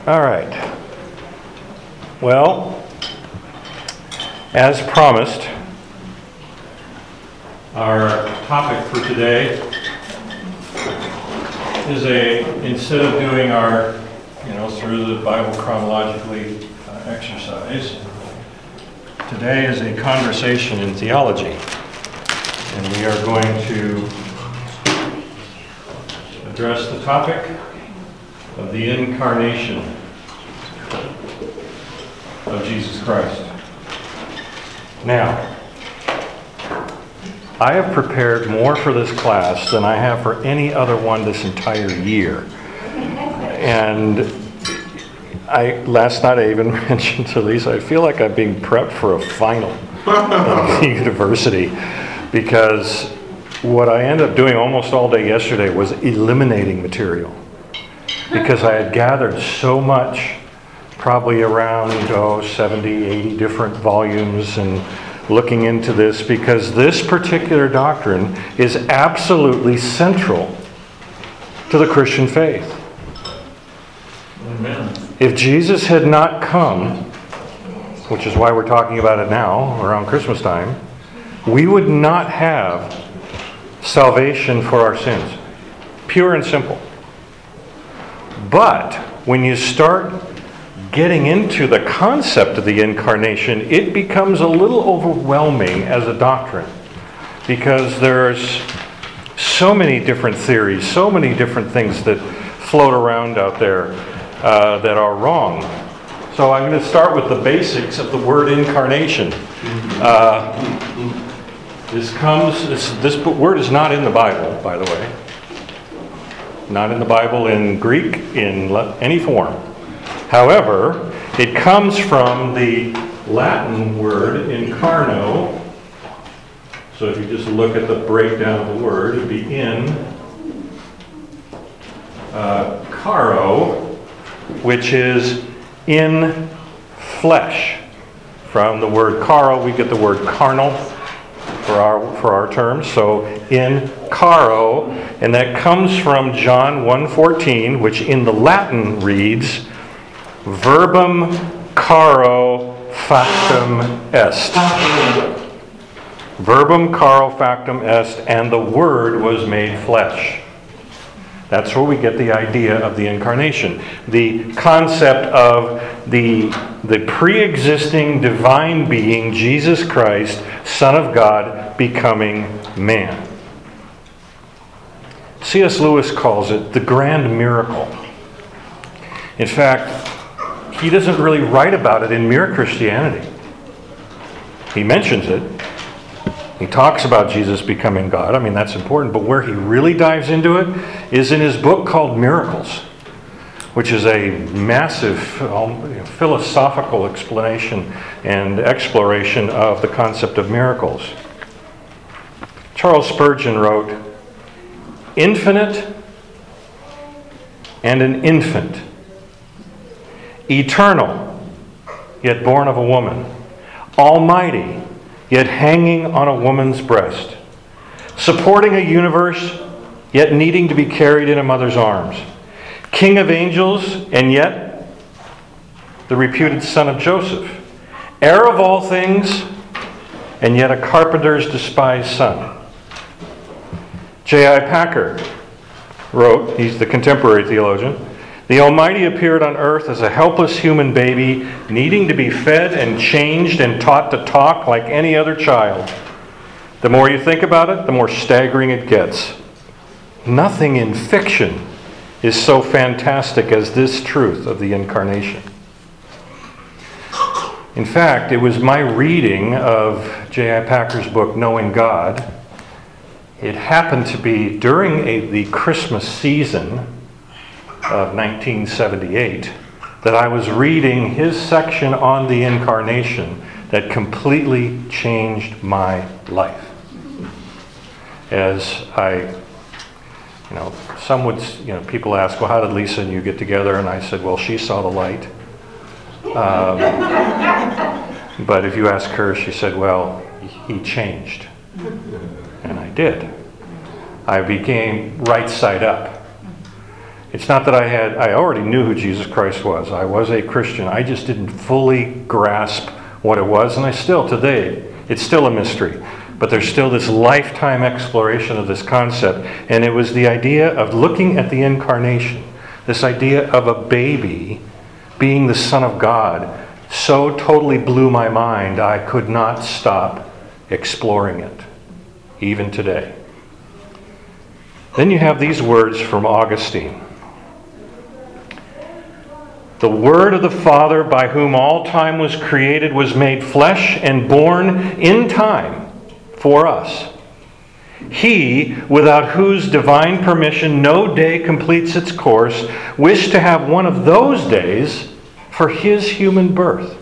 All right. Well, as promised, our topic for today is instead of doing our, through the Bible chronologically exercise, today is a conversation in theology. And we are going to address the topic of the incarnation of Jesus Christ. Now, I have prepared more for this class than I have for any other one this entire year. And last night I even mentioned to Lisa, I feel like I'm being prepped for a final at the university, because what I ended up doing almost all day yesterday was eliminating material. Because I had gathered so much, probably around 70, 80 different volumes, and looking into this, because this particular doctrine is absolutely central to the Christian faith. Amen. If Jesus had not come, which is why we're talking about it now, around Christmas time, we would not have salvation for our sins. Pure and simple. But when you start getting into the concept of the incarnation, it becomes a little overwhelming as a doctrine, because there's so many different theories, so many different things that float around out there that are wrong. So I'm going to start with the basics of the word incarnation. This word is not in the Bible, by the way. Not in the Bible in Greek, in any form. However, it comes from the Latin word incarno. So if you just look at the breakdown of the word, it would be in caro, which is in flesh. From the word caro, we get the word carnal for our terms. So in caro, and that comes from John 1:14, which in the Latin reads, verbum caro factum est. Verbum caro factum est, and the Word was made flesh. That's where we get the idea of the incarnation. The concept of the pre-existing divine being, Jesus Christ, Son of God, becoming man. C.S. Lewis calls it the grand miracle. In fact, he doesn't really write about it in Mere Christianity. He mentions it. He talks about Jesus becoming God. I mean, that's important. But where he really dives into it is in his book called Miracles, which is a massive philosophical explanation and exploration of the concept of miracles. Charles Spurgeon wrote, "Infinite and an infant, eternal, yet born of a woman, almighty, yet hanging on a woman's breast, supporting a universe, yet needing to be carried in a mother's arms, King of angels, and yet the reputed son of Joseph, heir of all things, and yet a carpenter's despised son." J.I. Packer wrote, he's the contemporary theologian, "The Almighty appeared on earth as a helpless human baby, needing to be fed and changed and taught to talk like any other child. The more you think about it, the more staggering it gets. Nothing in fiction is so fantastic as this truth of the incarnation." In fact, it was my reading of J.I. Packer's book, Knowing God. It happened to be during the Christmas season of 1978 that I was reading his section on the incarnation that completely changed my life. As people ask, well, how did Lisa and you get together? And I said, well, she saw the light. But if you ask her, she said, well, he changed. And I did. I became right side up. It's not that I already knew who Jesus Christ was. I was a Christian. I just didn't fully grasp what it was, and I still, today, it's still a mystery. But there's still this lifetime exploration of this concept, and it was the idea of looking at the incarnation, this idea of a baby being the Son of God, so totally blew my mind, I could not stop exploring it, even today. Then you have these words from Augustine. The Word of the Father, by whom all time was created, was made flesh and born in time for us. He, without whose divine permission no day completes its course, wished to have one of those days for his human birth.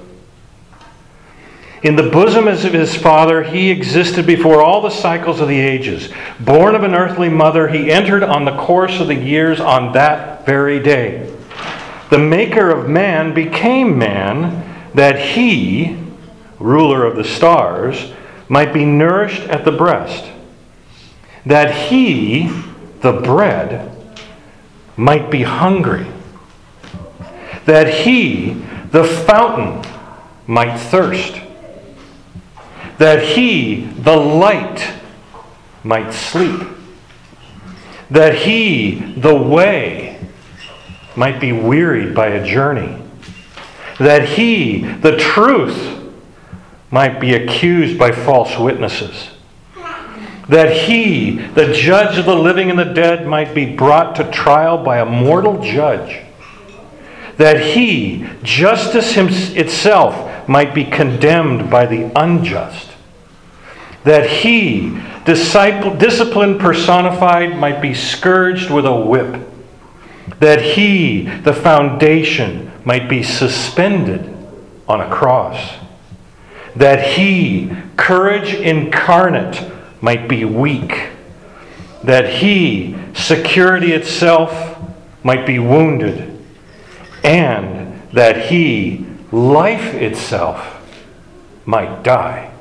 In the bosom of his Father, he existed before all the cycles of the ages. Born of an earthly mother, he entered on the course of the years on that very day. The maker of man became man, that he, ruler of the stars, might be nourished at the breast. That he, the bread, might be hungry. That he, the fountain, might thirst. That he, the light, might sleep. That he, the way, might be wearied by a journey. That he, the truth, might be accused by false witnesses. That he, the judge of the living and the dead, might be brought to trial by a mortal judge. That he, justice itself, might be condemned by the unjust. That he, discipline personified, might be scourged with a whip. That he, the foundation, might be suspended on a cross. That he, courage incarnate, might be weak. That he, security itself, might be wounded. And that he, life itself, might die.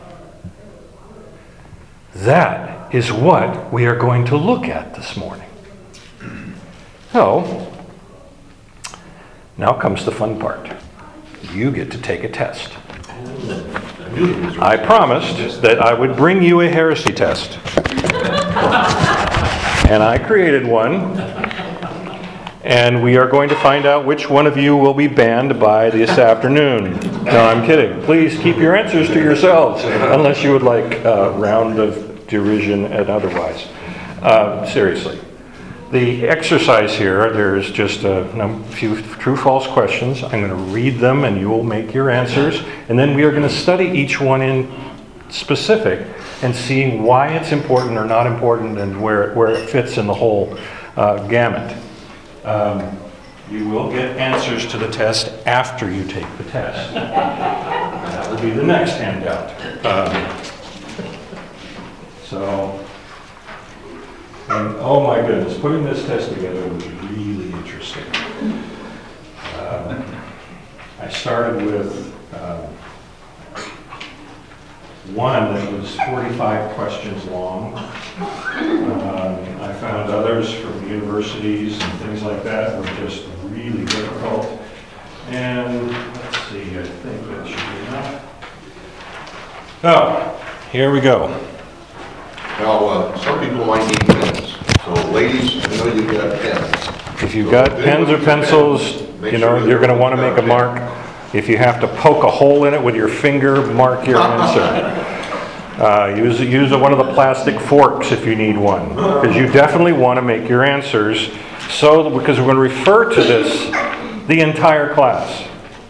That is what we are going to look at this morning. So, now comes the fun part. You get to take a test. I promised that I would bring you a heresy test. And I created one. And we are going to find out which one of you will be banned by this afternoon. No, I'm kidding. Please keep your answers to yourselves, unless you would like a round of derision and otherwise. Seriously. The exercise here, there's just a few true-false questions. I'm going to read them and you will make your answers. And then we are going to study each one in specific and seeing why it's important or not important and where it fits in the whole gamut. You will get answers to the test after you take the test. That will be the next handout. And oh my goodness, putting this test together was really interesting. I started with one that was 45 questions long. I found others from universities and things like that were just really difficult. And let's see, I think that should be enough. Oh, here we go. Now, some people might need pens. So, ladies, I know you've got pens. If you've got pens or pencils, you know, you're going to want to make a mark. If you have to poke a hole in it with your finger, mark your answer. Use one of the plastic forks if you need one, because you definitely want to make your answers. Because we're going to refer to this the entire class.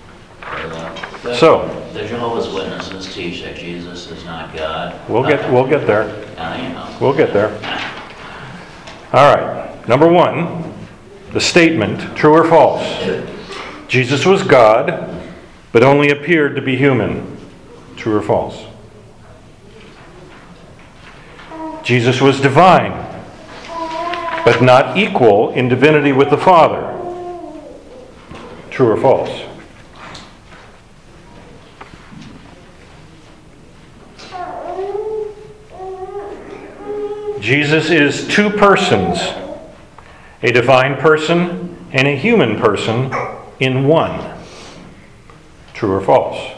So. The Jehovah's Witnesses teach that Jesus is not God. We'll get there. You know. We'll get there. All right. Number one, the statement, true or false? Jesus was God, but only appeared to be human. True or false? Jesus was divine, but not equal in divinity with the Father. True or false? Jesus is two persons, a divine person and a human person in one. True or false?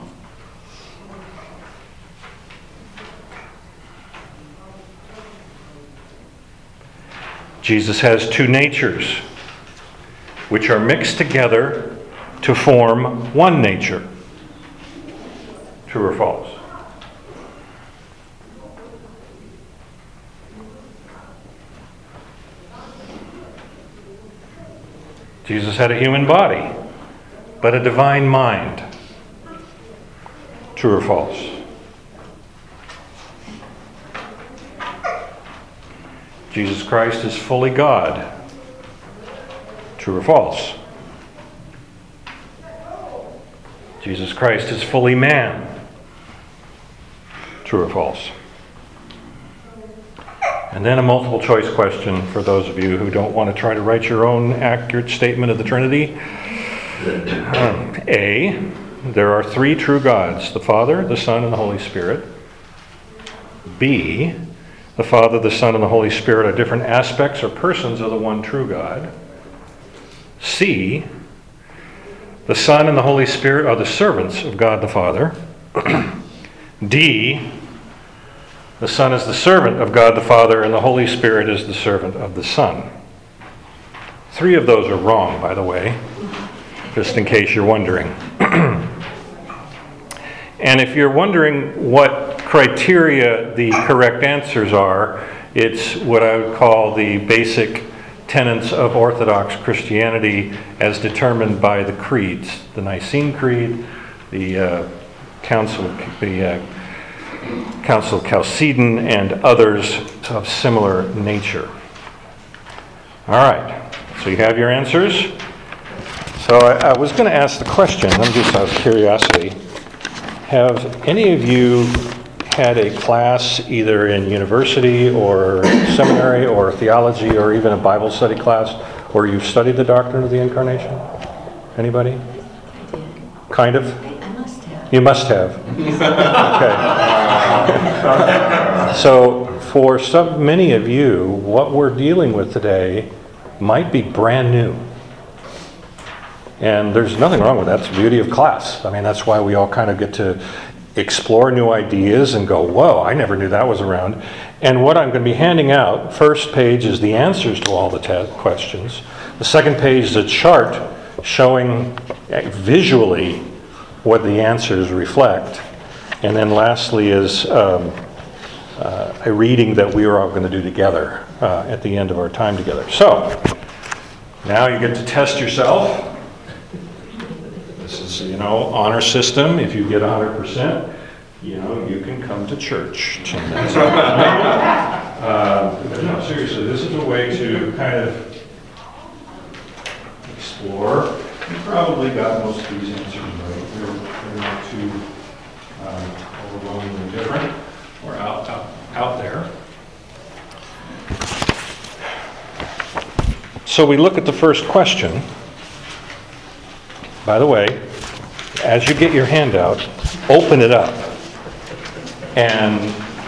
Jesus has two natures, which are mixed together to form one nature. True or false? Jesus had a human body, but a divine mind. True or false? Jesus Christ is fully God. True or false? Jesus Christ is fully man. True or false? And then a multiple choice question for those of you who don't want to try to write your own accurate statement of the Trinity. A, there are three true gods, the Father, the Son, and the Holy Spirit. B, the Father, the Son, and the Holy Spirit are different aspects or persons of the one true God. C, the Son and the Holy Spirit are the servants of God the Father. D, the Son is the servant of God the Father, and the Holy Spirit is the servant of the Son. Three of those are wrong, by the way, just in case you're wondering. And if you're wondering what criteria the correct answers are, it's what I would call the basic tenets of Orthodox Christianity as determined by the creeds, the Nicene Creed, the Council of Chalcedon, and others of similar nature. All right, so you have your answers. So I was going to ask the question, I'm just out of curiosity. Have any of you had a class either in university or seminary or theology or even a Bible study class where you've studied the doctrine of the Incarnation? Anybody? I did. Kind of? I must have. You must have. Okay. So for many of you, what we're dealing with today might be brand new. And there's nothing wrong with that. It's the beauty of class. I mean, that's why we all kind of get to explore new ideas and go, whoa, I never knew that was around. And what I'm going to be handing out, first page is the answers to all the questions. The second page is a chart showing visually what the answers reflect. And then lastly is a reading that we are all going to do together at the end of our time together. So, now you get to test yourself. This is, honor system. If you get 100%, you can come to church. But no, seriously, this is a way to kind of explore. You probably got most of these answers right. They're not too overwhelmingly different or out there. So we look at the first question. By the way, as you get your handout, open it up. And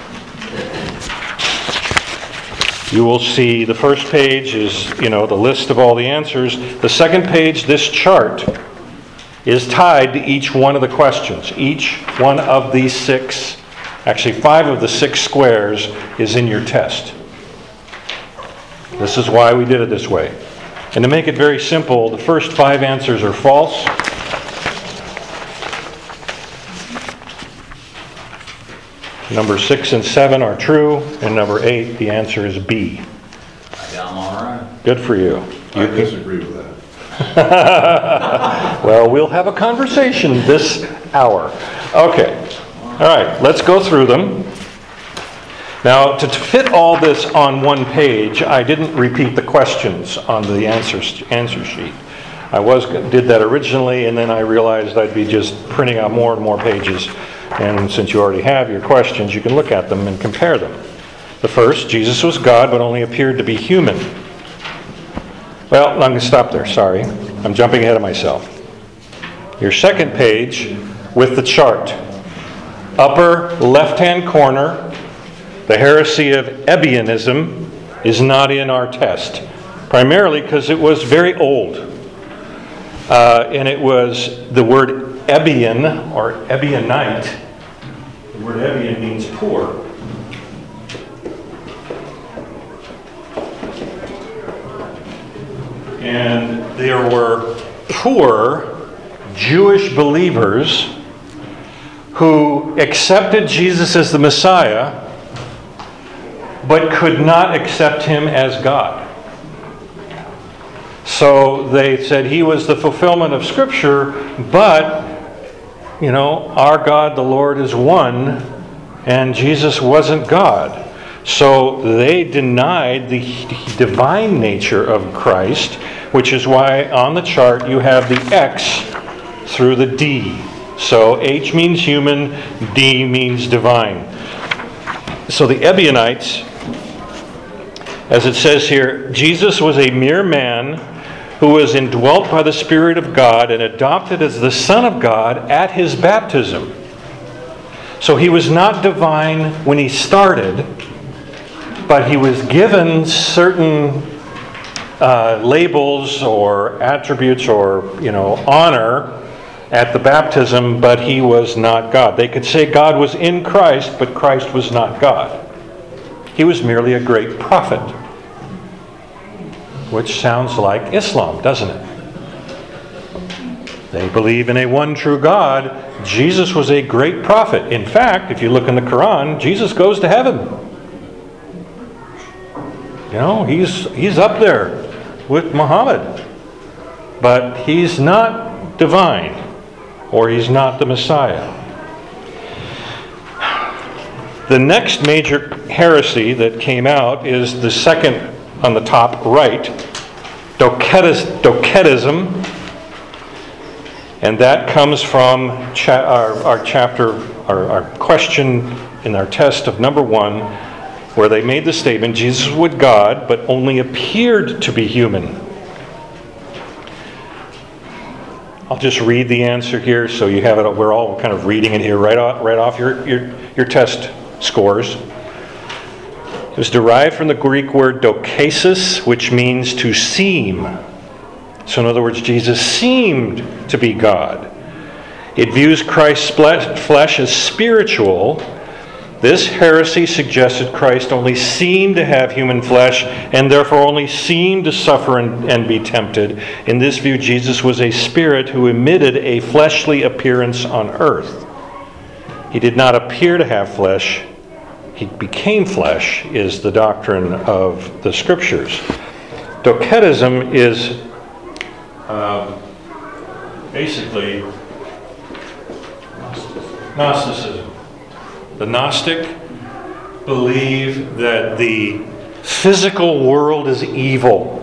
you will see the first page is, the list of all the answers. The second page, this chart, is tied to each one of the questions. Each one of these 6, actually 5 of the 6 squares is in your test. This is why we did it this way. And to make it very simple, the first 5 answers are false. Number 6 and 7 are true, and number 8, the answer is B. I got them all right. Good for you. I disagree with that. Well, we'll have a conversation this hour. Okay. All right, let's go through them. Now, to fit all this on one page, I didn't repeat the questions on the answer sheet. I did that originally, and then I realized I'd be just printing out more and more pages. And since you already have your questions, you can look at them and compare them. The first, Jesus was God, but only appeared to be human. Well, I'm going to stop there. Sorry. I'm jumping ahead of myself. Your second page with the chart. Upper left-hand corner, the heresy of Ebionism is not in our test. primarily because it was very old. And it was the word Ebion or Ebionite. The word Ebion means poor. And there were poor Jewish believers who accepted Jesus as the Messiah, but could not accept him as God. So they said he was the fulfillment of Scripture, but, our God, the Lord, is one, and Jesus wasn't God. So they denied the divine nature of Christ, which is why on the chart you have the X through the D. So H means human, D means divine. So the Ebionites, as it says here, Jesus was a mere man who was indwelt by the Spirit of God and adopted as the Son of God at his baptism. So he was not divine when he started, but he was given certain labels or attributes or honor at the baptism, but he was not God. They could say God was in Christ, but Christ was not God. He was merely a great prophet, which sounds like Islam, doesn't it? They believe in a one true God. Jesus was a great prophet. In fact, if you look in the Quran, Jesus goes to heaven. He's up there with Muhammad. But he's not divine, or he's not the Messiah. The next major heresy that came out is the second on the top right, Docetism. And that comes from our chapter, our question in our test of number 1, where they made the statement, Jesus was God, but only appeared to be human. I'll just read the answer here so you have it. We're all kind of reading it here right off your test scores. It was derived from the Greek word dokesis, which means to seem. So in other words, Jesus seemed to be God. It views Christ's flesh as spiritual. This heresy suggested Christ only seemed to have human flesh and therefore only seemed to suffer and be tempted. In this view, Jesus was a spirit who emitted a fleshly appearance on earth. He did not appear to have flesh. He became flesh, is the doctrine of the Scriptures. Docetism is basically Gnosticism. The Gnostic believe that the physical world is evil.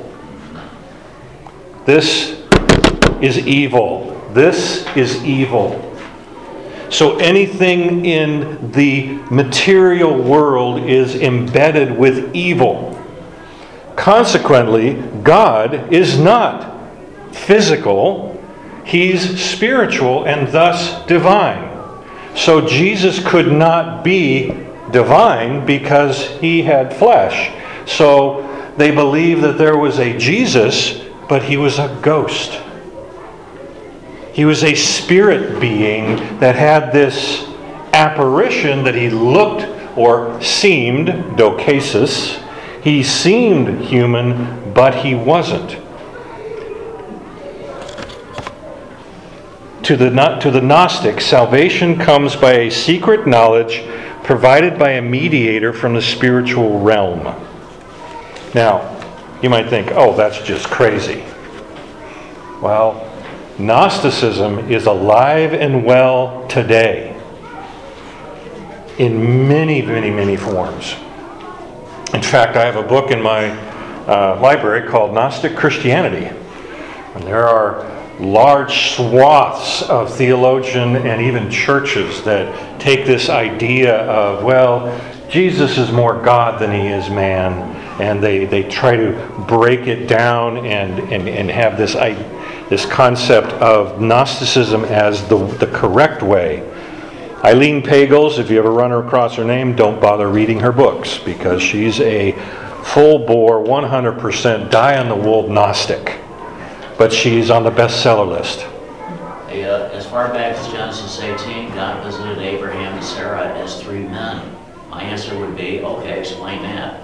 This is evil. This is evil. So anything in the material world is embedded with evil. Consequently, God is not physical. He's spiritual and thus divine. So Jesus could not be divine because he had flesh. So they believe that there was a Jesus, but he was a ghost. He was a spirit being that had this apparition that he looked or seemed, dokesis. He seemed human, but he wasn't. To the Gnostic, salvation comes by a secret knowledge provided by a mediator from the spiritual realm. Now, you might think, oh, that's just crazy. Well, Gnosticism is alive and well today in many, many, many forms. In fact, I have a book in my library called Gnostic Christianity. And there are large swaths of theologian and even churches that take this idea of, well, Jesus is more God than he is man. And they try to break it down and have this concept of Gnosticism as the correct way. Eileen Pagels, if you ever run across her name, don't bother reading her books because she's a full-bore, 100% die-on-the-wool Gnostic. But she's on the bestseller list. Hey, as far back as Genesis 18, God visited Abraham and Sarah as three men. My answer would be, okay, explain that.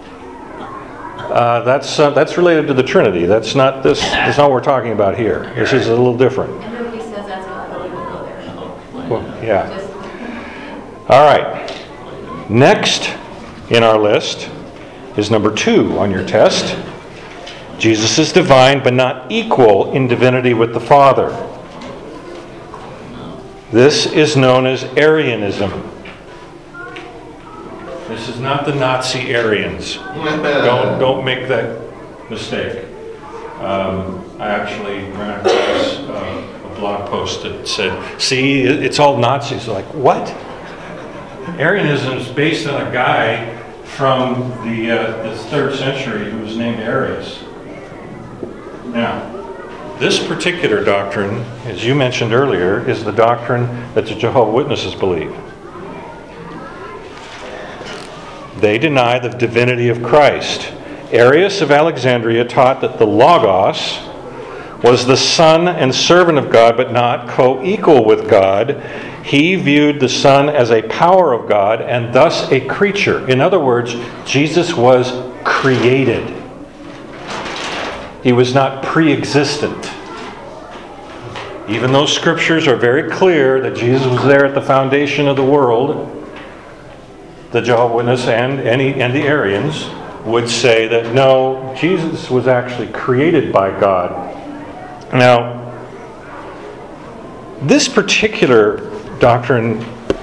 That's related to the Trinity. That's not this. That's not what we're talking about here. This is a little different. And nobody says that's God, but we will go there. Well, yeah. Just, All right. Next in our list is number 2 on your test. Jesus is divine, but not equal in divinity with the Father. This is known as Arianism. This is not the Nazi Aryans. Don't make that mistake. I actually ran across a blog post that said, "See, it's all Nazis." Like, what? Arianism is based on a guy from the 3rd century who was named Arius. Now, this particular doctrine, as you mentioned earlier, is the doctrine that the Jehovah's Witnesses believe. They deny the divinity of Christ. Arius of Alexandria taught that the Logos was the Son and servant of God, but not co-equal with God. He viewed the Son as a power of God and thus a creature. In other words, Jesus was created. He was not pre-existent. Even though scriptures are very clear that Jesus was there at the foundation of the world, the Jehovah's Witnesses and the Arians would say that no, Jesus was actually created by God. Now, this particular doctrine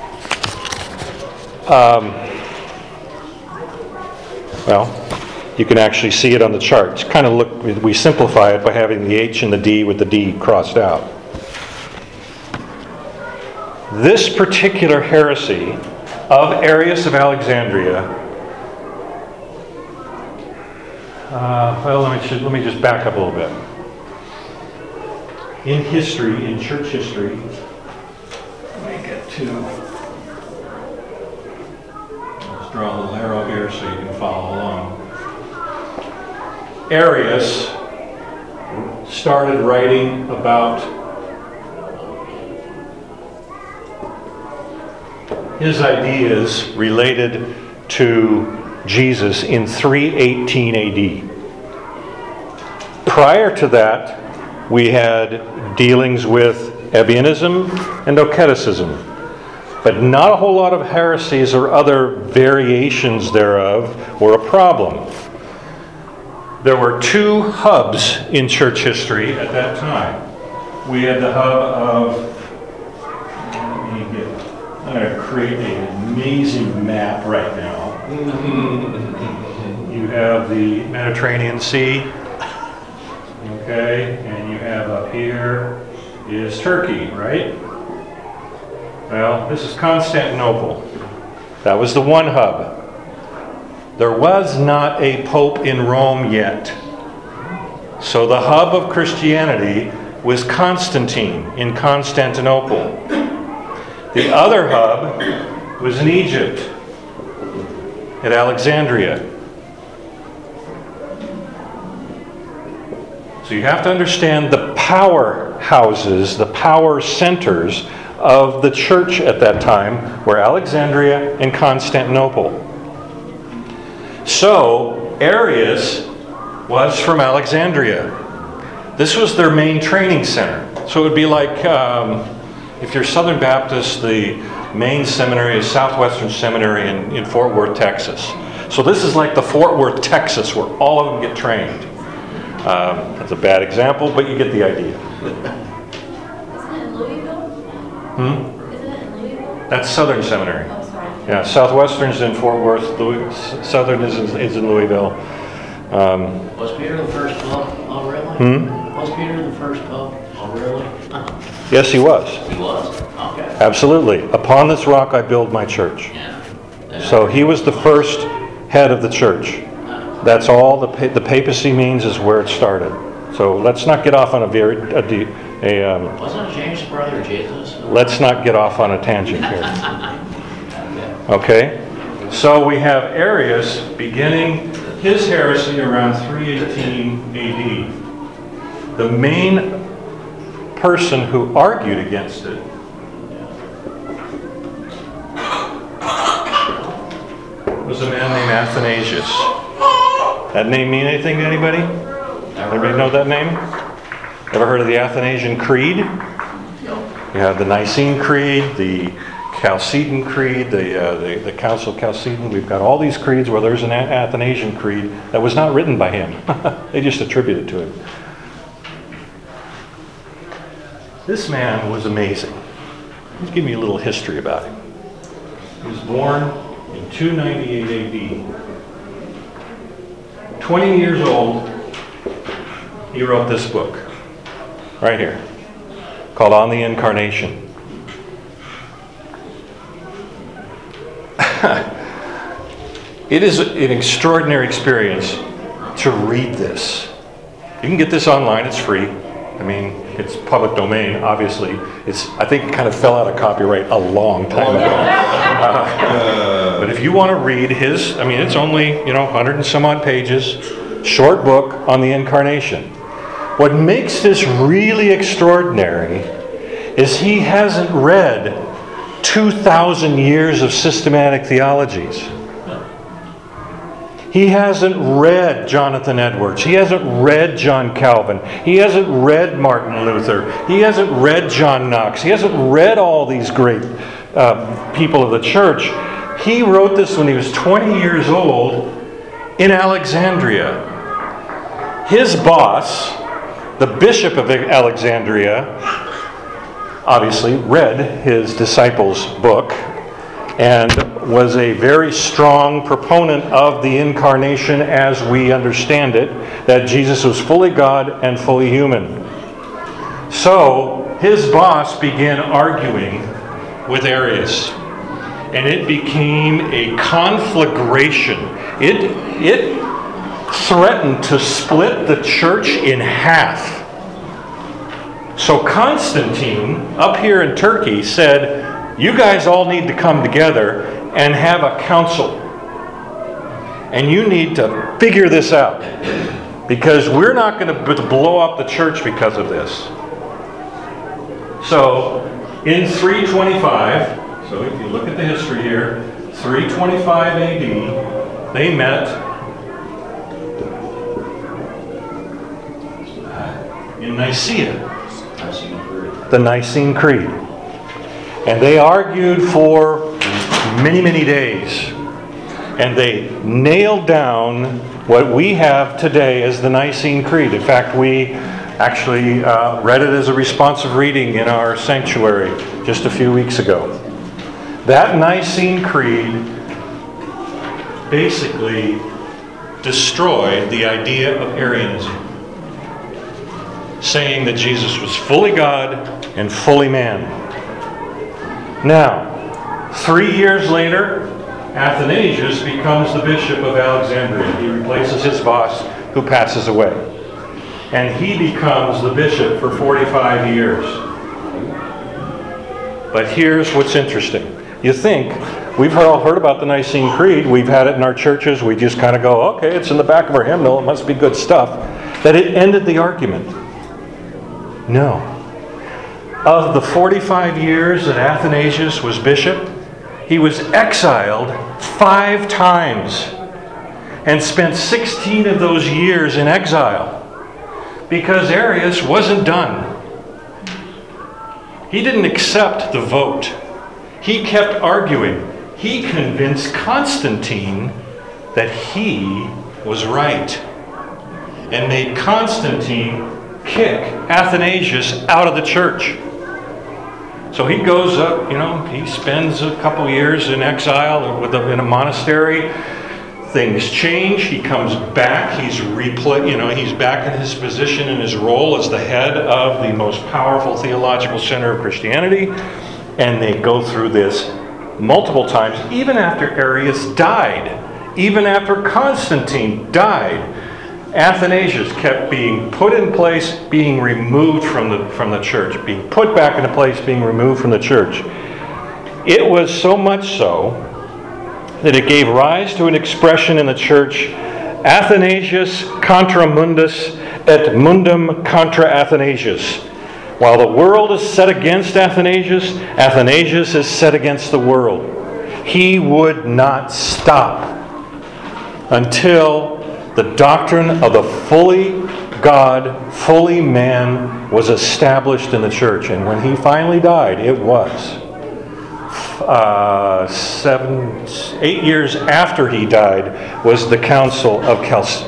you can actually see it on the chart. It's kind of we simplify it by having the H and the D with the D crossed out. This particular heresy of Arius of Alexandria, let me just back up a little bit. In history, in church history, let me get to, let's draw a little arrow here so you can follow along. Arius started writing about his ideas related to Jesus in 318 AD. Prior to that, we had dealings with Ebionism and Doceticism, but not a whole lot of heresies or other variations thereof were a problem. There were 2 hubs in church history at that time. We had the hub of, I'm going to create an amazing map right now. You have the Mediterranean Sea, okay, and you have up here is Turkey, right? Well, this is Constantinople. That was the one hub. There was not a pope in Rome yet. So the hub of Christianity was Constantine in Constantinople. The other hub was in Egypt, at Alexandria. So you have to understand the powerhouses, the power centers of the church at that time were Alexandria and Constantinople. So Arius was from Alexandria. This was their main training center. So it would be like, if you're Southern Baptist, the main seminary is Southwestern Seminary in Fort Worth, Texas. So this is like the Fort Worth, Texas, where all of them get trained. That's a bad example, but you get the idea. isn't it in Louisville? Isn't it in Louisville? That's Southern Seminary. Oh, sorry. Yeah, Southwestern's in Fort Worth, Southern is in Louisville. Was Peter the first pope? Oh, really? Was Peter the first pope? Oh, really? Yes, he was. He was? Okay. Absolutely. Upon this rock I build my church. Yeah. So he was the first head of the church. That's all the papacy means is where it started. So let's not get off on Wasn't it James' brother Jesus? let's not get off on a tangent here. Okay? So we have Arius beginning his heresy around 318 AD. The main person who argued against it was a man named Athanasius. That name mean anything to anybody? Everybody know that name? Ever heard of the Athanasian Creed? You have the Nicene Creed, the Chalcedon Creed, the Council of Chalcedon. We've got all these creeds where there's an Athanasian Creed that was not written by him. They just attribute it to him. This man was amazing. Let's give me a little history about him. He was born in 298 AD. 20 years old, he wrote this book, right here, called On the Incarnation. It is an extraordinary experience to read this. You can get this online, it's free. I mean, it's public domain, obviously. I think it kind of fell out of copyright a long time ago. But if you want to read his, it's only, 100 and some odd pages, short book on the Incarnation. What makes this really extraordinary is he hasn't read 2,000 years of systematic theologies. He hasn't read Jonathan Edwards. He hasn't read John Calvin. He hasn't read Martin Luther. He hasn't read John Knox. He hasn't read all these great people of the church. He wrote this when he was 20 years old in Alexandria. His boss, the Bishop of Alexandria, obviously read his disciples' book and was a very strong proponent of the Incarnation as we understand it, that Jesus was fully God and fully human. So his boss began arguing with Arius, and it became a conflagration. It threatened to split the church in half. So Constantine, up here in Turkey, said, you guys all need to come together and have a council. And you need to figure this out. Because we're not going to blow up the church because of this. So, in 325, so if you look at the history here, 325 AD, they met in Nicaea. The Nicene Creed. And they argued for many, many days. And they nailed down what we have today as the Nicene Creed. In fact, we actually read it as a responsive reading in our sanctuary just a few weeks ago. That Nicene Creed basically destroyed the idea of Arianism, saying that Jesus was fully God and fully man. Now, 3 years later, Athanasius becomes the Bishop of Alexandria. He replaces his boss, who passes away. And he becomes the bishop for 45 years. But here's what's interesting. You think, we've all heard about the Nicene Creed, we've had it in our churches, we just kind of go, okay, it's in the back of our hymnal, it must be good stuff. That it ended the argument. No. Of the 45 years that Athanasius was bishop, he was exiled 5 times and spent 16 of those years in exile because Arius wasn't done. He didn't accept the vote. He kept arguing. He convinced Constantine that he was right and made Constantine kick Athanasius out of the church. So he goes up, he spends a couple years in exile in a monastery. Things change. He comes back. He's back in his position in his role as the head of the most powerful theological center of Christianity. And they go through this multiple times, even after Arius died, even after Constantine died. Athanasius kept being put in place, being removed from the church, being put back into place, being removed from the church. It was so much so that it gave rise to an expression in the church Athanasius contra mundus et mundum contra Athanasius. While the world is set against Athanasius, Athanasius is set against the world. He would not stop until the doctrine of the fully God, fully man was established in the church. And when he finally died, it was 8 years after he died was the Council of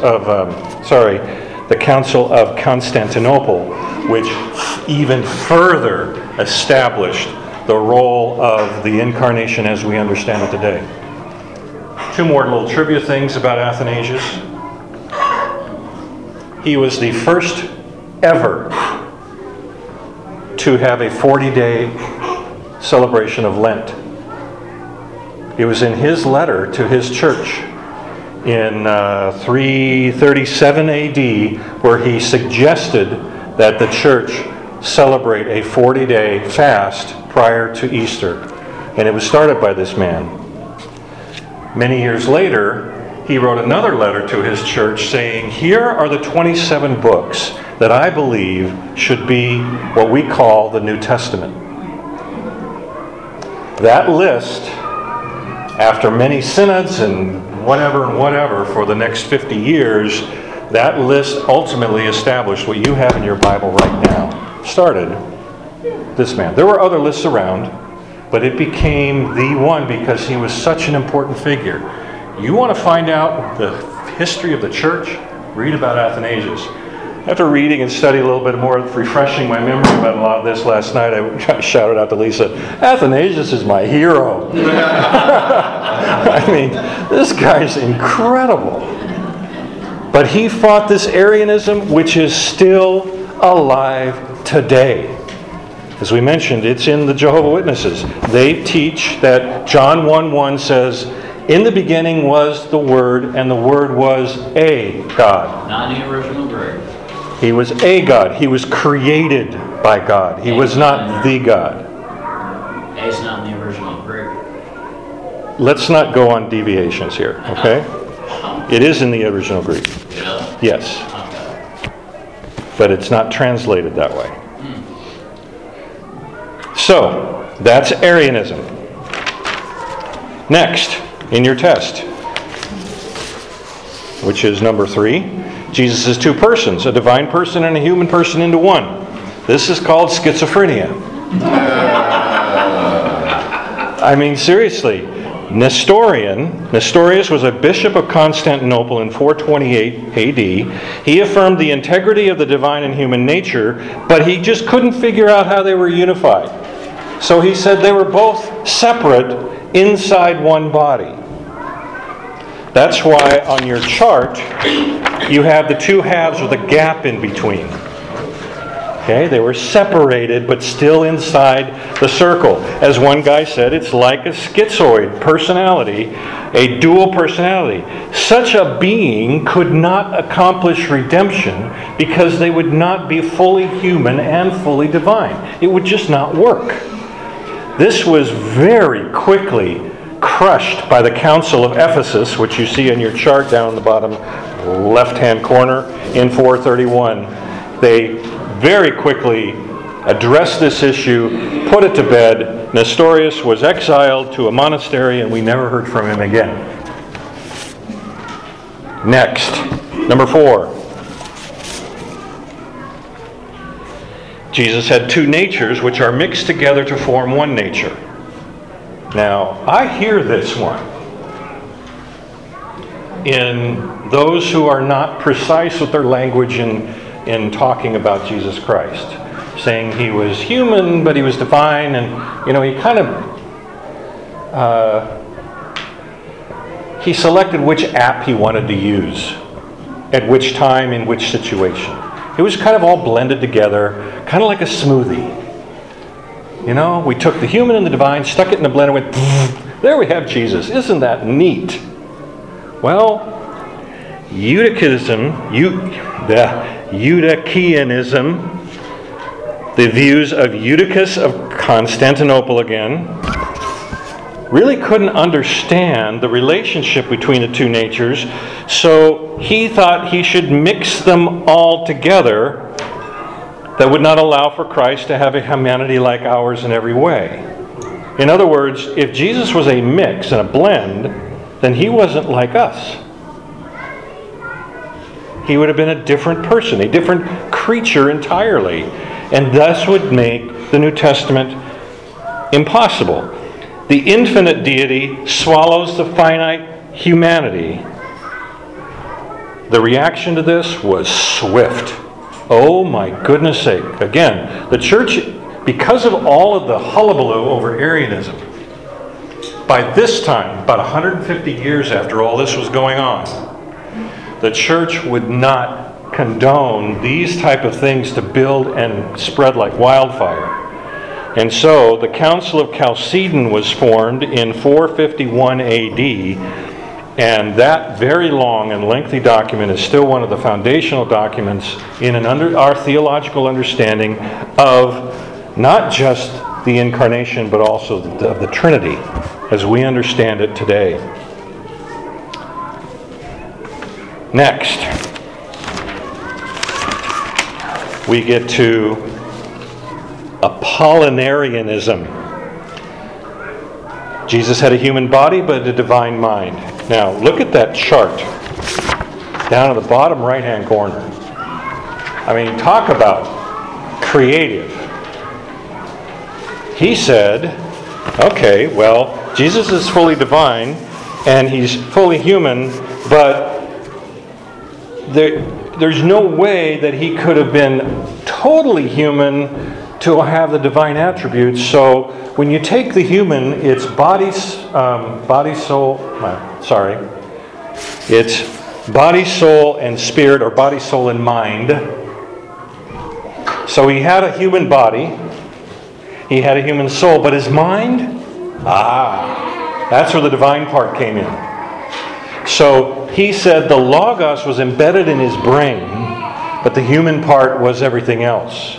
Constantinople, which even further established the role of the incarnation as we understand it today. 2 more little trivia things about Athanasius. He was the first ever to have a 40-day celebration of Lent. It was in his letter to his church in 337 AD where he suggested that the church celebrate a 40-day fast prior to Easter. And it was started by this man. Many years later, he wrote another letter to his church saying, here are the 27 books that I believe should be what we call the New Testament. That list, after many synods and whatever for the next 50 years, that list ultimately established what you have in your Bible right now. Started this man. There were other lists around, but it became the one because he was such an important figure. You want to find out the history of the church? Read about Athanasius. After reading and studying a little bit more, refreshing my memory about a lot of this last night, I shouted out to Lisa, Athanasius is my hero. I mean, this guy's incredible. But he fought this Arianism, which is still alive today. As we mentioned, it's in the Jehovah's Witnesses. They teach that John 1:1 says, in the beginning was the Word, and the Word was a God. Not in the original Greek. He was a God. He was created by God. He was not the God. A is not in the original Greek. Let's not go on deviations here, okay? It is in the original Greek. Really? Yes. Okay. But it's not translated that way. So, that's Arianism. Next, in your test, which is number 3, Jesus is 2 persons, a divine person and a human person into one. This is called schizophrenia. I mean, seriously. Nestorius was a bishop of Constantinople in 428 AD. He affirmed the integrity of the divine and human nature, but he just couldn't figure out how they were unified. So he said they were both separate inside one body. That's why on your chart you have the 2 halves with a gap in between. Okay, they were separated but still inside the circle. As one guy said, it's like a schizoid personality, a dual personality. Such a being could not accomplish redemption because they would not be fully human and fully divine. It would just not work. This was very quickly crushed by the Council of Ephesus, which you see in your chart down in the bottom left-hand corner in 431. They very quickly addressed this issue, put it to bed. Nestorius was exiled to a monastery, and we never heard from him again. Next, number 4. Jesus had 2 natures which are mixed together to form one nature. Now, I hear this one in those who are not precise with their language in talking about Jesus Christ, saying he was human, but he was divine, and he kind of he selected which app he wanted to use at which time in which situation. It was kind of all blended together, kind of like a smoothie. We took the human and the divine, stuck it in the blender, went, there we have Jesus. Isn't that neat? Well, Eutychianism, the views of Eutychus of Constantinople again, really couldn't understand the relationship between the two natures, so he thought he should mix them all together that would not allow for Christ to have a humanity like ours in every way. In other words, if Jesus was a mix and a blend, then he wasn't like us. He would have been a different person, a different creature entirely, and thus would make the New Testament impossible. The infinite deity swallows the finite humanity. The reaction to this was swift. Oh my goodness sake. Again, the church, because of all of the hullabaloo over Arianism, by this time, about 150 years after all this was going on, the church would not condone these type of things to build and spread like wildfire. And so the Council of Chalcedon was formed in 451 AD, and that very long and lengthy document is still one of the foundational documents in our theological understanding of not just the Incarnation, but also of the Trinity as we understand it today. Next, we get to Apollinarianism. Jesus had a human body, but a divine mind. Now, look at that chart down at the bottom right-hand corner. I mean, talk about creative. He said, okay, well, Jesus is fully divine, and he's fully human, but there's no way that he could have been totally human to have the divine attributes. So when you take the human, it's it's body, soul, and spirit, or body, soul, and mind. So he had a human body, he had a human soul, but his mind, that's where the divine part came in. So he said the Logos was embedded in his brain, but the human part was everything else.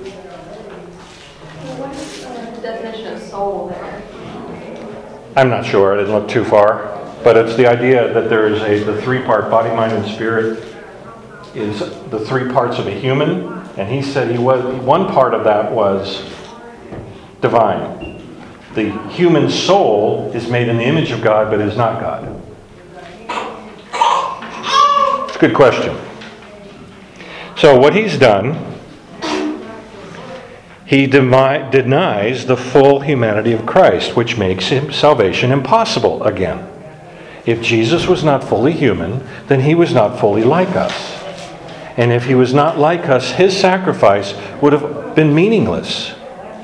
What is the definition of soul there? I'm not sure, I didn't look too far. But it's the idea that there is the three-part body, mind, and spirit is the three parts of a human. And he said one part of that was divine. The human soul is made in the image of God, but is not God. It's a good question. So what he's done, he denies the full humanity of Christ, which makes salvation impossible again. If Jesus was not fully human, then he was not fully like us. And if he was not like us, his sacrifice would have been meaningless.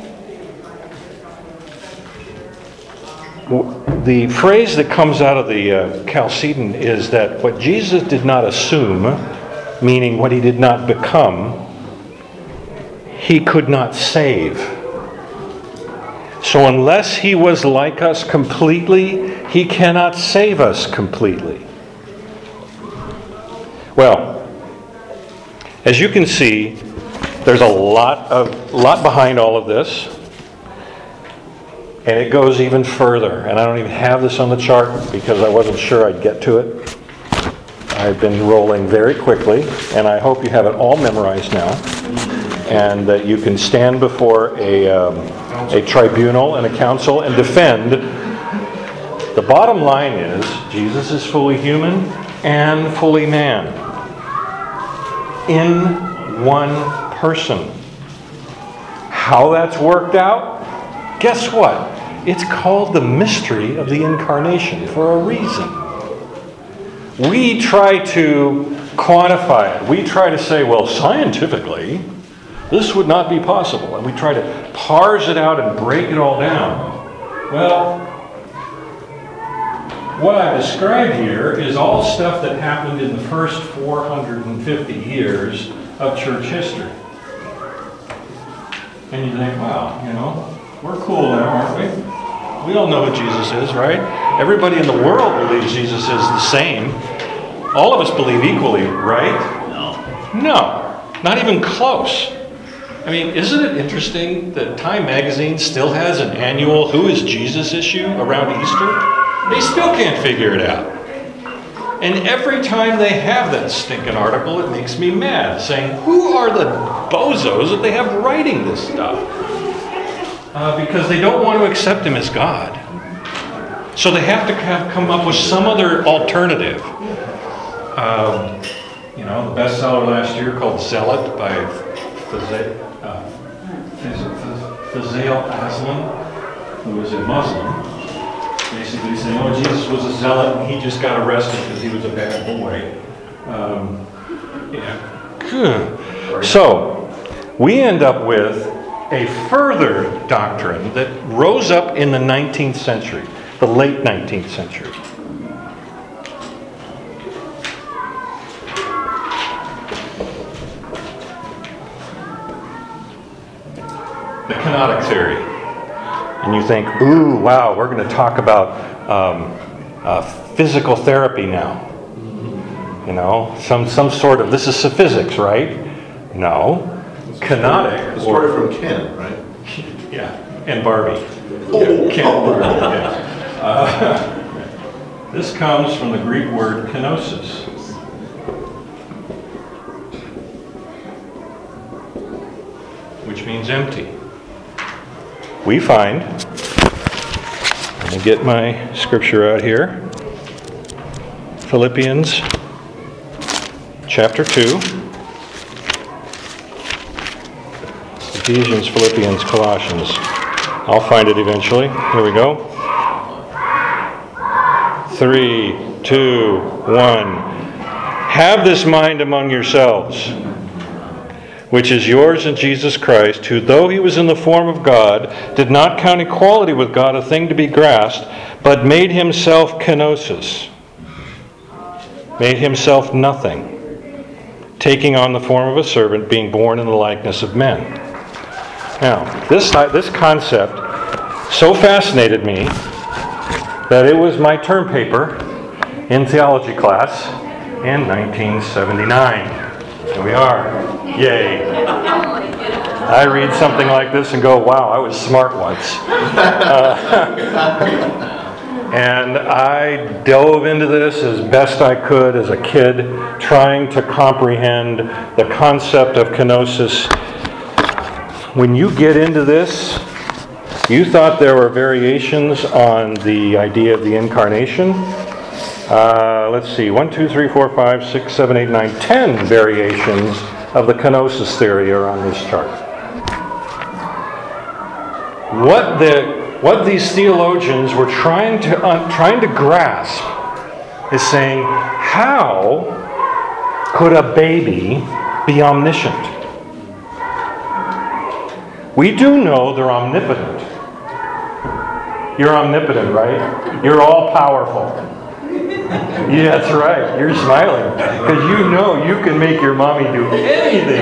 The phrase that comes out of the Chalcedon is that what Jesus did not assume, meaning what he did not become, he could not save. So unless he was like us completely, he cannot save us completely. Well, as you can see, there's a lot behind all of this. And it goes even further. And I don't even have this on the chart because I wasn't sure I'd get to it. I've been rolling very quickly, and I hope you have it all memorized now. And that you can stand before a tribunal and a council and defend. The bottom line is, Jesus is fully human and fully man in one person. How that's worked out? Guess what? It's called the mystery of the Incarnation for a reason. We try to quantify it. We try to say, well, scientifically, this would not be possible. And we try to parse it out and break it all down. Well, what I've described here is all stuff that happened in the first 450 years of church history. And you think, wow, we're cool now, aren't we? We all know who Jesus is, right? Everybody in the world believes Jesus is the same. All of us believe equally, right? No. No, not even close. I mean, isn't it interesting that Time Magazine still has an annual Who is Jesus issue around Easter? They still can't figure it out. And every time they have that stinking article, it makes me mad, saying, who are the bozos that they have writing this stuff? Because they don't want to accept him as God. So they have to come up with some other alternative. The bestseller last year called Zealot by Fazel Aslan, who was a Muslim, basically saying, oh, Jesus was a zealot and he just got arrested because he was a bad boy. So, we end up with a further doctrine that rose up in the 19th century, the late 19th century. The kenotic theory. And you think, ooh, wow, we're going to talk about physical therapy now. Some sort of, this is physics, right? No. Kenotic. The story from Ken, right? Yeah, and Barbie. Ken and Barbie, yes. This comes from the Greek word kenosis. Which means empty. We find, let me get my scripture out here, Philippians chapter 2, Ephesians, Philippians, Colossians. I'll find it eventually. Here we go. 3, 2, 1. Have this mind among yourselves, which is yours in Jesus Christ, who, though he was in the form of God, did not count equality with God a thing to be grasped, but made himself kenosis, made himself nothing, taking on the form of a servant, being born in the likeness of men. Now, this concept so fascinated me that it was my term paper in theology class in 1979. Here we are. Yay. I read something like this and go, wow, I was smart once. And I dove into this as best I could as a kid, trying to comprehend the concept of kenosis. When you get into this, you thought there were variations on the idea of the incarnation. Let's see, 1, 2, 3, 4, 5, 6, 7, 8, 9, 10 variations of the kenosis theory are on this chart. What these theologians were trying to grasp is saying, how could a baby be omniscient? We do know they're omnipotent. You're omnipotent, right? You're all powerful. Yeah, that's right. You're smiling because you know you can make your mommy do anything.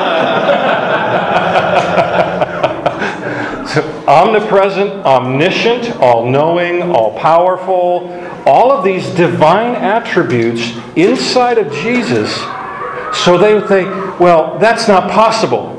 So, omnipresent, omniscient, all-knowing, all-powerful, all of these divine attributes inside of Jesus. So they would think, well, that's not possible.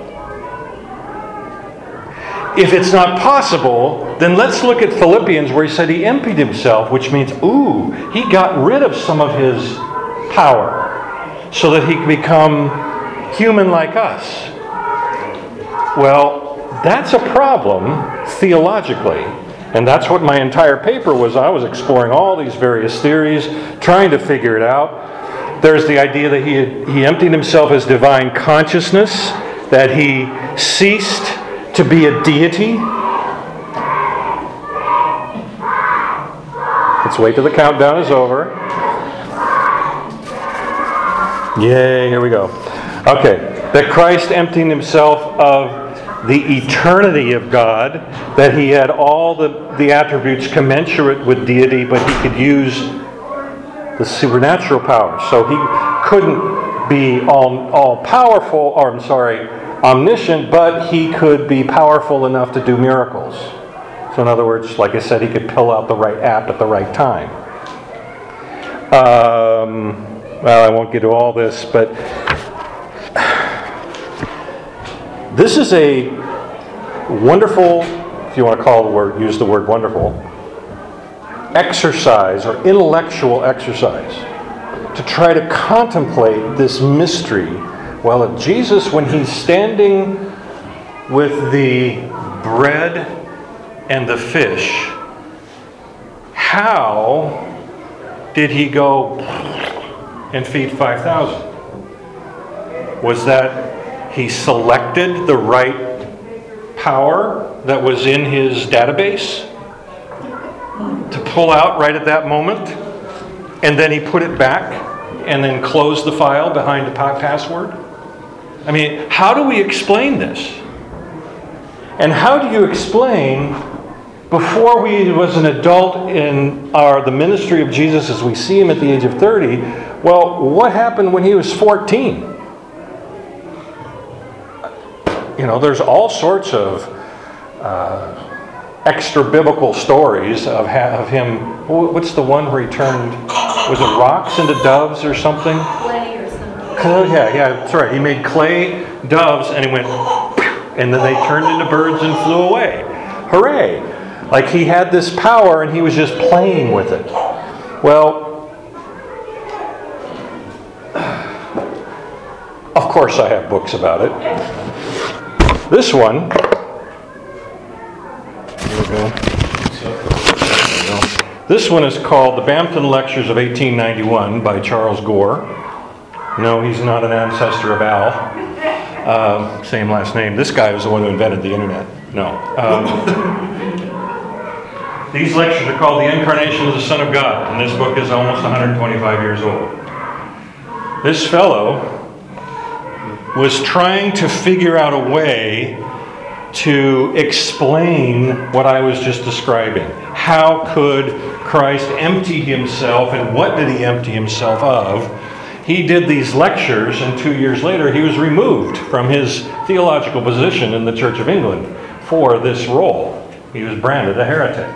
If it's not possible, then let's look at Philippians where he said he emptied himself, which means, he got rid of some of his power so that he could become human like us. Well, that's a problem theologically. And that's what my entire paper was. I was exploring all these various theories, trying to figure it out. There's the idea that he emptied himself as divine consciousness, that he ceased to be a deity. Let's wait till the countdown is over. Yay, here we go. Okay, that Christ emptying himself of the eternity of God, that he had all the attributes commensurate with deity, but he could use the supernatural power. So he couldn't be all-powerful, omniscient, but he could be powerful enough to do miracles. So in other words, like I said, he could pull out the right app at the right time. Well, I won't get to all this, but This is a wonderful, if you want to use the word wonderful, exercise or intellectual exercise to try to contemplate this mystery. Well, Jesus, when he's standing with the bread and the fish, how did he go and feed 5,000? Was that he selected the right power that was in his database to pull out right at that moment, and then he put it back and then closed the file behind the password? I mean, how do we explain this? And how do you explain, before we was an adult in the ministry of Jesus as we see him at the age of 30, well, what happened when he was 14? You know, there's all sorts of extra biblical stories of him. What's the one where he turned, was it rocks into doves or something? Clay or something. Yeah, that's right. He made clay doves and he went, and then they turned into birds and flew away. Hooray! Like he had this power and he was just playing with it. Well, of course I have books about it. This one, here we go. This one is called The Bampton Lectures of 1891 by Charles Gore. No, he's not an ancestor of Al. Same last name. This guy was the one who invented the internet. No. These lectures are called The Incarnation of the Son of God, and this book is almost 125 years old. This fellow was trying to figure out a way to explain what I was just describing. How could Christ empty himself, and what did he empty himself of? He did these lectures, and 2 years later he was removed from his theological position in the Church of England for this role. He was branded a heretic.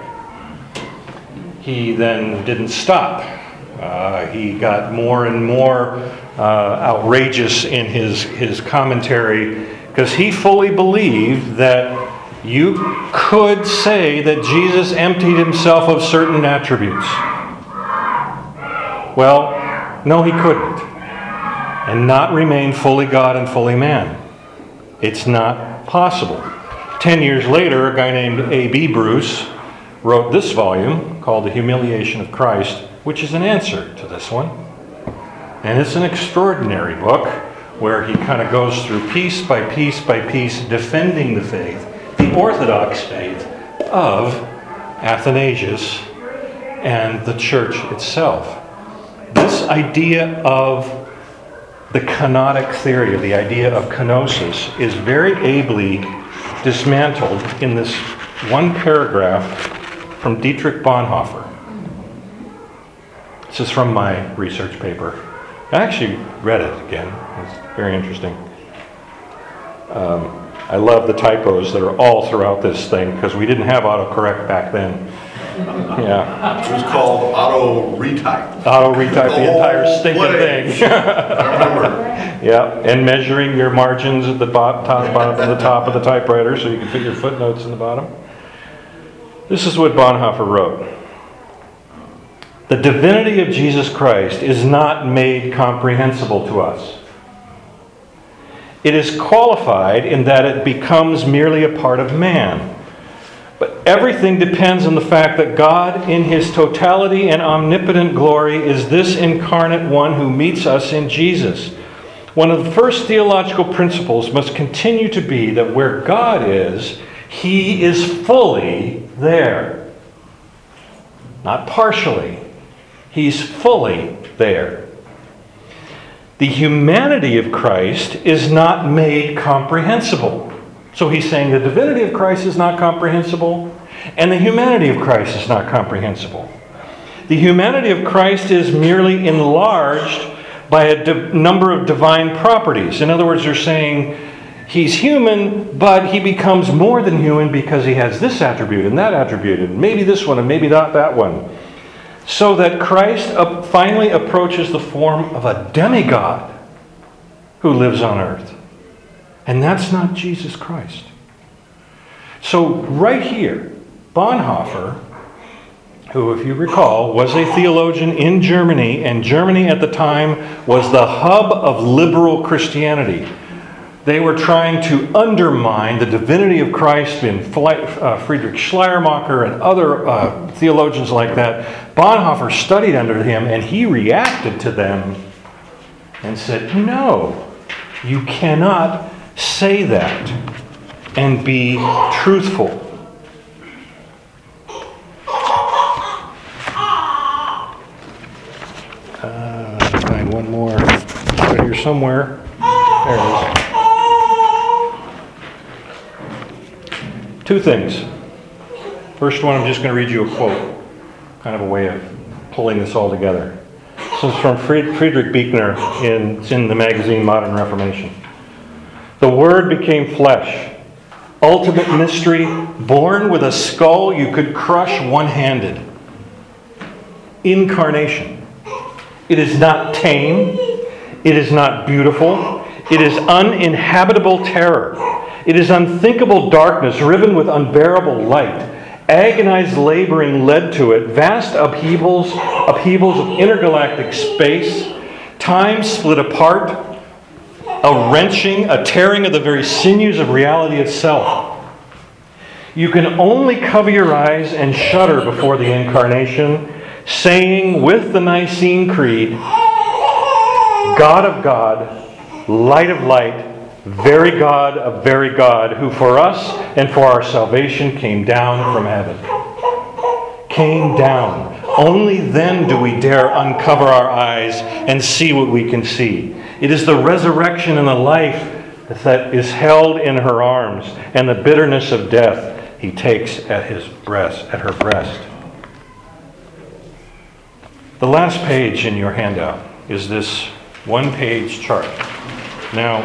He then didn't stop. He got more and more outrageous in his commentary, because he fully believed that you could say that Jesus emptied himself of certain attributes. Well, no, he couldn't. And not remain fully God and fully man. It's not possible. 10 years later, a guy named A.B. Bruce wrote this volume called The Humiliation of Christ, which is an answer to this one. And it's an extraordinary book where he kind of goes through piece by piece by piece, defending the faith, the Orthodox faith of Athanasius and the church itself. This idea of the kenotic theory, or the idea of kenosis, is very ably dismantled in this one paragraph from Dietrich Bonhoeffer. This is from my research paper. I actually read it again. It's very interesting. I love the typos that are all throughout this thing, because we didn't have autocorrect back then. Yeah. It was called auto-retype. Auto-retype the entire stinking Way. thing. I remember. Yeah, and measuring your margins at the bottom of the top of the typewriter so you can fit your footnotes in the bottom. This is what Bonhoeffer wrote. The divinity of Jesus Christ is not made comprehensible to us. It is qualified in that it becomes merely a part of man. But everything depends on the fact that God, in his totality and omnipotent glory, is this incarnate one who meets us in Jesus. One of the first theological principles must continue to be that where God is, he is fully there. Not partially. He's fully there. The humanity of Christ is not made comprehensible. So he's saying the divinity of Christ is not comprehensible, and the humanity of Christ is not comprehensible. The humanity of Christ is merely enlarged by a number of divine properties. In other words, they're saying he's human, but he becomes more than human because he has this attribute and that attribute, and maybe this one and maybe not that one. So that Christ finally approaches the form of a demigod who lives on earth. And that's not Jesus Christ. So right here, Bonhoeffer, who, if you recall, was a theologian in Germany, and Germany at the time was the hub of liberal Christianity. They were trying to undermine the divinity of Christ in Friedrich Schleiermacher and other theologians like that. Bonhoeffer studied under him, and he reacted to them and said, no, you cannot say that and be truthful. Find one more right here somewhere. There it is. Two things. First one, I'm just going to read you a quote, kind of a way of pulling this all together. This is from Friedrich Buechner. It's in the magazine Modern Reformation. The Word became flesh, ultimate mystery, born with a skull you could crush one-handed. Incarnation. It is not tame. It is not beautiful. It is uninhabitable terror. It is unthinkable darkness riven with unbearable light. Agonized laboring led to it. Vast upheavals of intergalactic space. Time split apart. A wrenching, a tearing of the very sinews of reality itself. You can only cover your eyes and shudder before the Incarnation, saying with the Nicene Creed, God of God, light of light, very God of very God, who for us and for our salvation came down from heaven. Came down. Only then do we dare uncover our eyes and see what we can see. It is the resurrection and the life that is held in her arms, and the bitterness of death he takes at her breast. The last page in your handout is this one-page chart. Now,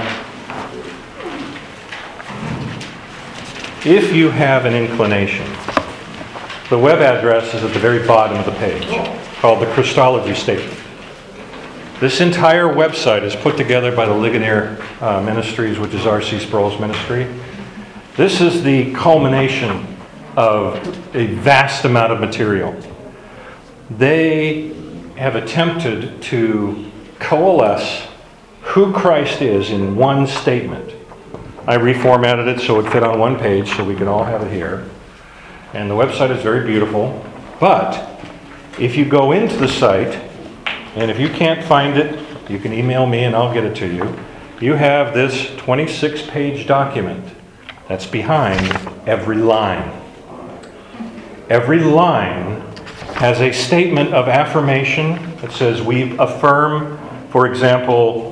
if you have an inclination, the web address is at the very bottom of the page, called the Christology Statement. This entire website is put together by the Ligonier Ministries, which is R.C. Sproul's ministry. This is the culmination of a vast amount of material. They have attempted to coalesce who Christ is in one statement. I reformatted it so it fit on one page so we can all have it here. And the website is very beautiful. But if you go into the site, and if you can't find it, you can email me and I'll get it to you. You have this 26-page document that's behind every line. Every line has a statement of affirmation that says we affirm, for example,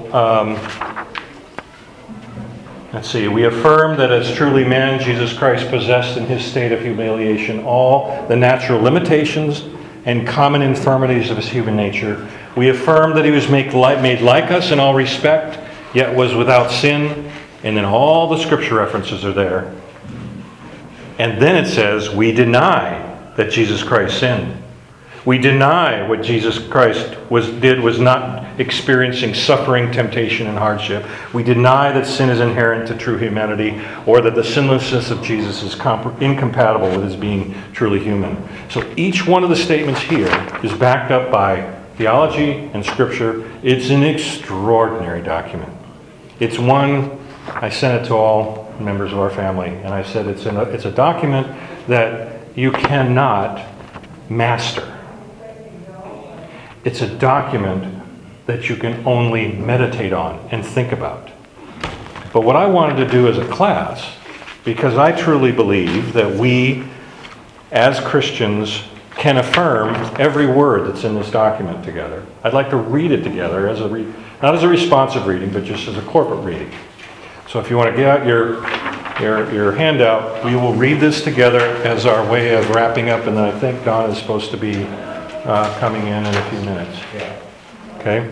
we affirm that as truly man, Jesus Christ possessed in his state of humiliation all the natural limitations and common infirmities of his human nature. We affirm that he was made like us in all respect, yet was without sin. And then all the scripture references are there. And then it says, we deny that Jesus Christ sinned. We deny what Jesus Christ did was not experiencing suffering, temptation, and hardship. We deny that sin is inherent to true humanity, or that the sinlessness of Jesus is incompatible with his being truly human. So each one of the statements here is backed up by theology and scripture. It's an extraordinary document. It's one, I sent it to all members of our family, and I said it's a document that you cannot master. It's a document that you can only meditate on and think about. But what I wanted to do as a class, because I truly believe that we, as Christians, can affirm every word that's in this document together. I'd like to read it together, not as a responsive reading, but just as a corporate reading. So if you want to get out your handout, we will read this together as our way of wrapping up, and then I think Don is supposed to be coming in a few minutes. Okay?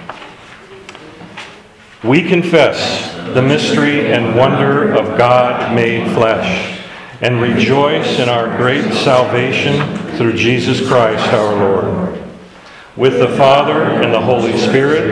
We confess the mystery and wonder of God made flesh, and rejoice in our great salvation through Jesus Christ our Lord. With the Father and the Holy Spirit,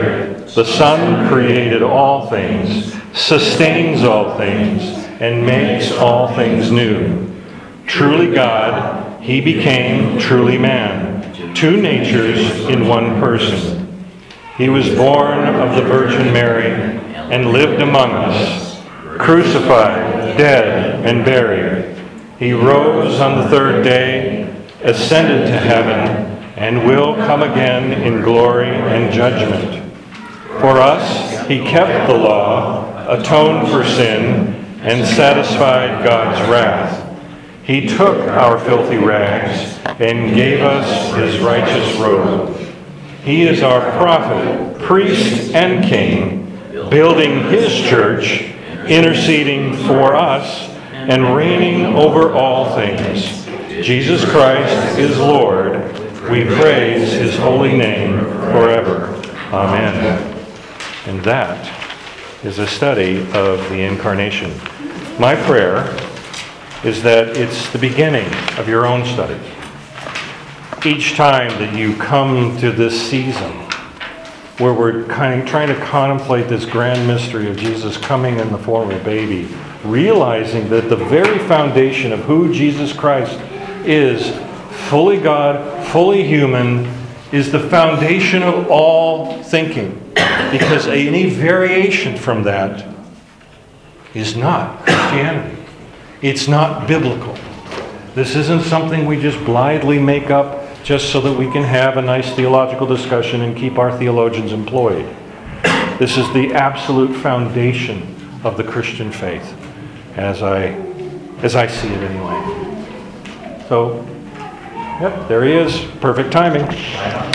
The Son created all things, sustains all things, and makes all things new. Truly God, He became truly man, two natures in one person. He was born of the Virgin Mary and lived among us, crucified, dead, and buried. He rose on the third day, ascended to heaven, and will come again in glory and judgment. For us, He kept the law, atoned for sin, and satisfied God's wrath. He took our filthy rags and gave us His righteous robe. He is our prophet, priest, and king, building His church, interceding for us, and reigning over all things. Jesus Christ is Lord. We praise His holy name forever. Amen. And that is a study of the Incarnation. My prayer is that it's the beginning of your own study. Each time that you come to this season where we're trying to contemplate this grand mystery of Jesus coming in the form of a baby, realizing that the very foundation of who Jesus Christ is, fully God, fully human, is the foundation of all thinking. Because any variation from that is not Christianity. It's not biblical. This isn't something we just blithely make up just so that we can have a nice theological discussion and keep our theologians employed. This is the absolute foundation of the Christian faith, as I see it anyway. So, yep, there he is. Perfect timing.